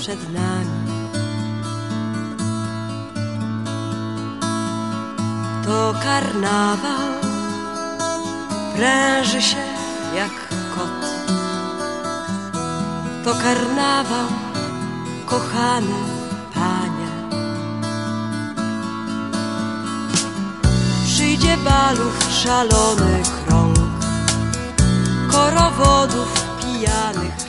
przed nami. To karnawał, pręży się jak kot. To karnawał, kochany panie. Przyjdzie balów szalony krąg, korowodów pijanych